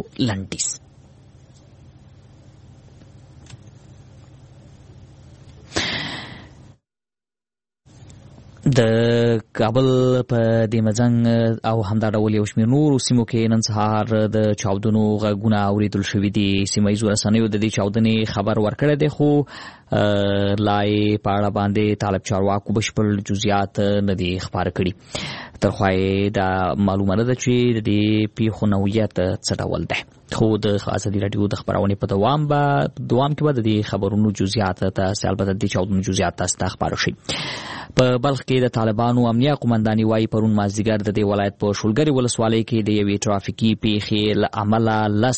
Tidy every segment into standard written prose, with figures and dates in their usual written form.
خبرونو لنډیز. د کابل په دې مزنګ او همدا ډول یو شمېر نورو سیمو کې نن سهار د چاودنو غږونه اورېدل شوي دي. سیمه ییزو رسنیو د دې چاودنې خبر ورکړی دی، خو لا یې په اړه باندې طالب چارواکو بشپړ جزئیات نه دي خپاره کړي. ترخوا یې دا معلومه نه ده چې د دې پیښو نوعیت څه ډول دی، خو د ازادي راډیو د خبرونې په دوام کې به د دې خبرونو جزئیات تاسو البته د چاودنو جزئیات تاسو ته خپاره شي. په بلخ کې د طالبانو امنیه قومنداني وايي پرون مازدیګر د دې ولایت په شولګرې ولسوالۍ کې د یوې ټرافیکي پیښې له امله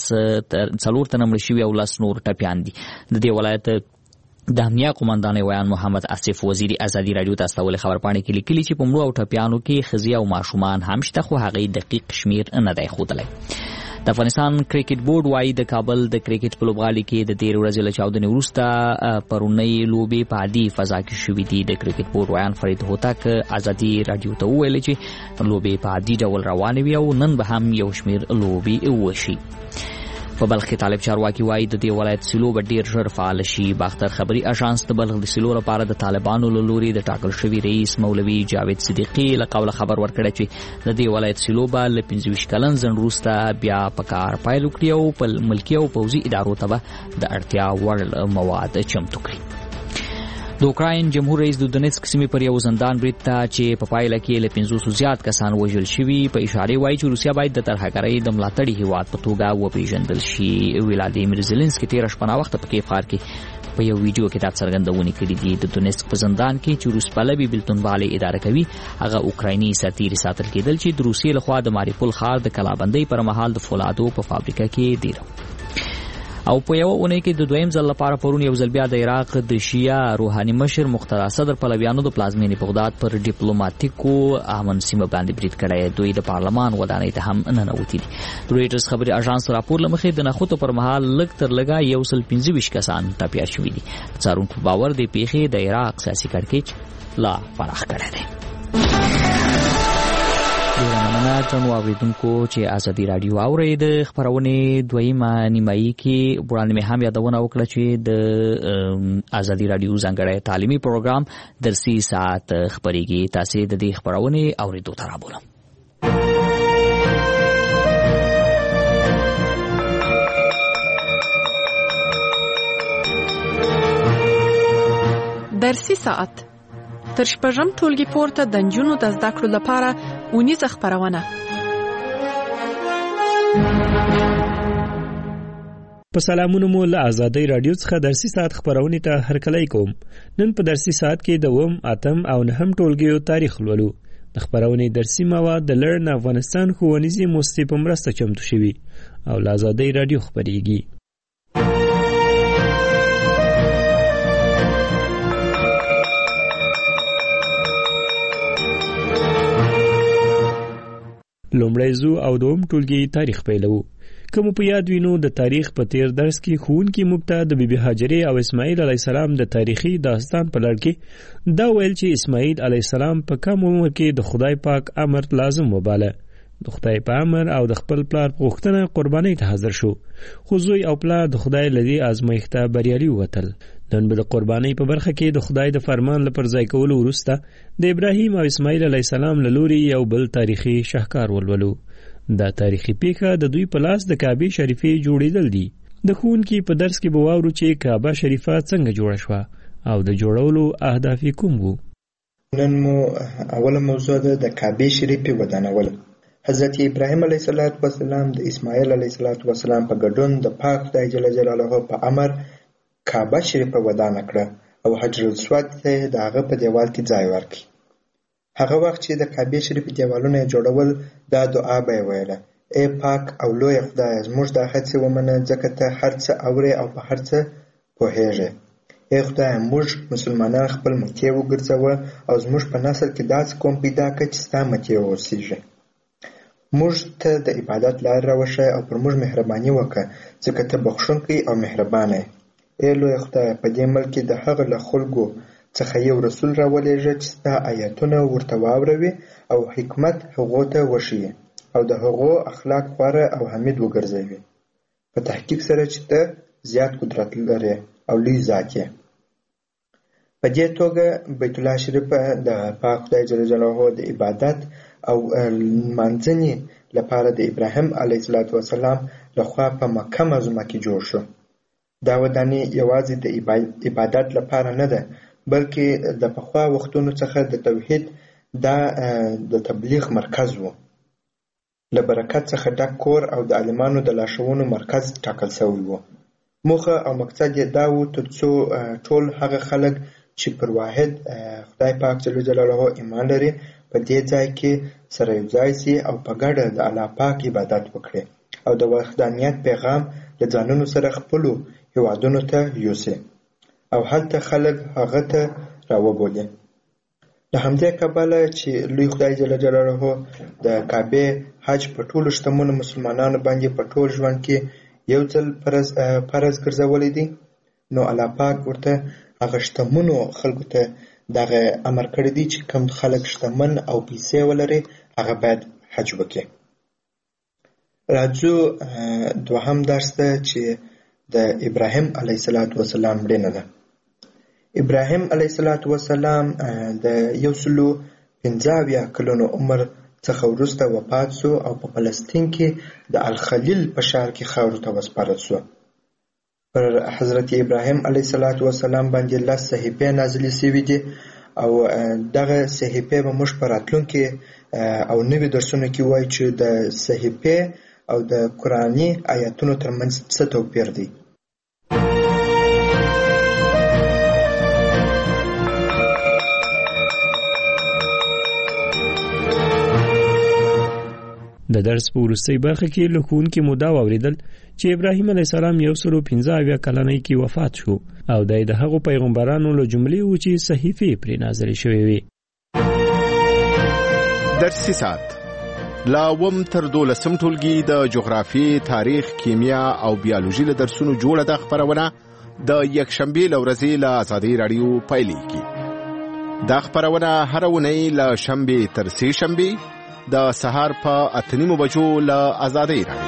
4 تنه مړه شوي او 10 نور ټپیان دي. د دې ولایت د امنیه قومندان ویان محمد آصف وزیری ازادي راډیو ته استول خبرپاڼې کې لیکلي چې په مړو او ټپیانو کې ښځې او ماشومان هم شته، خو هغه دقیق شمیر نه دی ښودلی. د افغانستان کرکټ بورډ وايي د کابل د کرکټ په لوبغالي کې د 13 ورځې له چاودنې وروسته پرونۍ لوبې په عادي فضا کې شوې دي. د کرکټ بورډ ویان فرید هوتک ازادي راډیو ته وویل چې لوبې په عادي ډول روانې وي او نن به هم یو شمیر لوبې وشي. په بلخ کې طالب چارواکي وايي د دې ولایت سیلو به ډیر ژر فعال شي. باختر خبري اژانس د بلخ د سیلو لپاره د طالبانو له لوري د ټاکل شوي رئیس مولوي جاوید صدیقي له قوله خبر ورکړی چې د دې ولایت سیلو به له 25 کلن ځنډ وروسته بیا په کار پیل وکړي او په ملکي او پوځي ادارو ته به د اړتیا وړ مواد چمتو کړي. د اوکراین جمهور رئیس د دونیتسک سیمې پر یو زندان برید ته چې په پایله کې له 500 زیات کسان وژل شوي په اشاره وایي چې روسیا باید د ترهګرۍ د ملاتړي هیواد په توګه وپیژندل شي. ولادیمیر زيلنسکي 13 شپه وخت په کیف ښار کې په یو ویډیو کې دا څرګندونه کړې دي. د دونیتسک په زندان کې چې روس پلوي بلتونوالې اداره کوي هغه اوکرایني سرتیري ساتل کېدل چې د روسیې لخوا د ماریپول ښار د کلابندۍ پر مهال د فولادو په فابریکه کې دی. او په یو اونۍ کې د دویم ځل لپاره پرون یو ځل بیا د عراق د شیعه روحاني مشر مقتدا صدر پلویانو د پلازمینې بغداد پر ډیپلوماټیکو امن سیمه باندې برید کړی. دوی د پارلمان ودانۍ ته هم ننوتي دي. د رویټرز خبري اژانس راپور له مخې د نښتو پر مهال لږ تر لږه 125 کسان ټپیان شوي دي. څارونکو باور دی پیښې د عراق سیاسي کړکېچ لا پراخ کړی دی. درنو اوریدونکو چې ازادي راډیو اوري د خبرونې دویمه نیمایي کې وړاندې مې هم یادونه وکړه چې د ازادي راډیو ځانګړی تعلیمي پروګرام درسي ساعت خبرېږي. تاسو د دې خبرونې اوریدو ته رابولم. درسي ساعت تر شپږم ټولګي پورته د نجونو د زده کړو لپاره اونیزه خبرونه. په سلامونو مو له ازادي راډیو څخه درسي ساعت خبرونه ته هرکلی کوم. نن په درسي ساعت کې د 8 او 9 ټولګیو تاریخ ولولو. د خبرونه درسي مواد د لرن افغانستان ښوونیزي موسسې په مرسته چمتو شوي او له ازادي راډیو خبرېږي. لومړی زو او دوم ټولګي تاریخ پیلو. کوم په یاد وینو د تاریخ په تیر درس کې ښوونکي موږ ته د بیبي هاجرې او اسماعیل علیه السلام د تاریخي داستان په لړ کې دا ویل چې اسماعیل علیه السلام په کم عمر کې د خدای پاک امر لازم وباله. د خدای په امر او د خپل پلار په غوښتنه قربانۍ ته حاضر شو، خو زوی او پلار د خدای لدی آزمایښته بریالي ووتل. نن به د قربانۍ په برخه کې د خدای د فرمان لپاره ځای کولو وروسته د ابراهیم او اسماعیل علیه السلام له لوري یو بل تاریخي شاهکار ولولو. دا تاریخي پیښه د دوی په لاس د کعبه شریفه جوړېدل دي. د ښوونکي په درس کې به واورو چې کعبه شریفه څنګه جوړه شوه او د جوړولو اهداف کوم وو. نن مو اوله موضوع ده د کعبه شریفه ودانول. حضرت ابراهیم علیه السلام د اسماعیل علیه السلام په ګډون د پاک خدای جل جلاله په امر کعبه شریفه ودانه کړه او حجر الاسود ته د هغه په دیوال کې ځای ورکړ. هغه وخت چې د کعبه شریفه دیوالونه جوړول دا دعا به ویله: ای پاک او لوی خدای، زموږ د هڅې ومنه ځکه ته هر څه اورې او په هر څه پوهېږې. ای خدای، موږ مسلمانان خپل مکې وګرځوه او زموږ په نسل کې داسې قوم پیدا کړه چې ستا مکې اوسېږي. موږ ته د عبادت لار راوښیه او پر موږ مهرباني وکړه ځکه ته بخښونکی او مهربانه یې. ای لوی خدای، په دې ملک کې د هغه له خلکو څخه یو رسول راولېږه چې ستا آیاتونه ورته واوروي او حکمت هغو ته وښیي او د هغو اخلاق غوره او حمید وګرځوي. په تحقیق سره چې ته زیات قدرت لري او لوی ذات یې. په دې توګه بیت الله شریف د پاک خدای جل جلاله د عبادت او منځني لپاره د ابراهیم علیه السلام لخوا په مکه معظمه کې جوړ شو. دا ودانۍ یوازې د عبادت لپاره نه ده، بلکې د پخوا وختونو څخه د توحید د تبلیغ مرکز و. له برکت څخه ډک کور او د عالمانو د لارښوونو مرکز ټاکل شوی و. موخه او مقصد یې دا و تر څو ټول هغه خلک چې پر واحد خدای پاک جل جلاله ایمان لري په دې ځای کې سره یو ځای سي او په ګډه د الله پاک عبادت وکړي او د وحدانیت پیغام له ځانونو سره خپلو هیوادونو ته یوسي او هلته خلک هغه ته راوبولي. له همدې کبله چې لوی خدای جل جلاله د کعبې حج په ټولو شتمنو مسلمانانو باندې په ټول ژوند کې یو ځل فرض ګرځولی دی، نو الله پاک ورته هغه شتمنو خلکو ته دغه امر کړی دی چې کوم خلک شتمن او پیسې ولري هغه باید حج وکړي. راځو دوهم درس ته چې د ابراهیم علیه السلام مړینه ده. ابراهیم علیه السلام د 150 کلونو عمر څخه وروسته وفات شو او په فلسطین کې د الخلیل په ښار کې خاورو ته وسپارل شو. پر حضرت ابراهیم علیه السلام باندې 10 صحیفې نازلې شوې دي او دغه صحیفې به موږ په راتلونکي او نوي درسونو کې وایو چې د صحیفې او د قرآني آیاتونو ترمنځ څه توپیر دی. د درس په وروستۍ برخه کې له ښوونکي مو دا واورېدل چې ابراهیم علیه السلام 115 کلنۍ کې وفات شو او د هغو پیغمبرانو له جملې و چې صحیفې پرې نازلې شوې وې. درسي ساعت لا وم تر 12 ټولګي د جغرافي، تاریخ، کیمیا او بیولوژي له درسونو جوړه د خبرونه د یکشنبه لورځي له آزادۍ رادیو پایلیږي. دا خبرونه هر ونې له شنبه تر سه شنبه د سهار په 8:30 بجو له آزادۍ رادیو.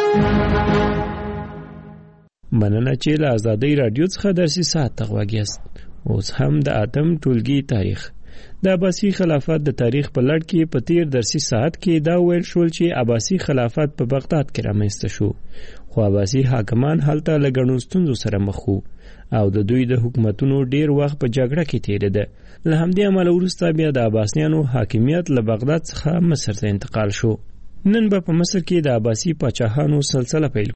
مننه چې له آزادۍ رادیو څخه درسي ساعت ته غوږیاست. اوس هم د اتم ټولګي تاریخ د عباسي خلافت د تاریخ په لړ کې په تیر درسي ساعت کې دا ویل شول چې عباسي خلافت په بغداد کې رامنځته شو، خو عباسي حاکمان هلته له ګڼو ستونزو سره مخ وو او د دوی د حکومتونو ډیر وخت په جګړه کې تیریده. له همدې امله وروسته بیا د عباسیانو حاکمیت له بغداد څخه مصر ته انتقال شو. نن به په مصر کې د عباسي پاچاهانو سلسله پیل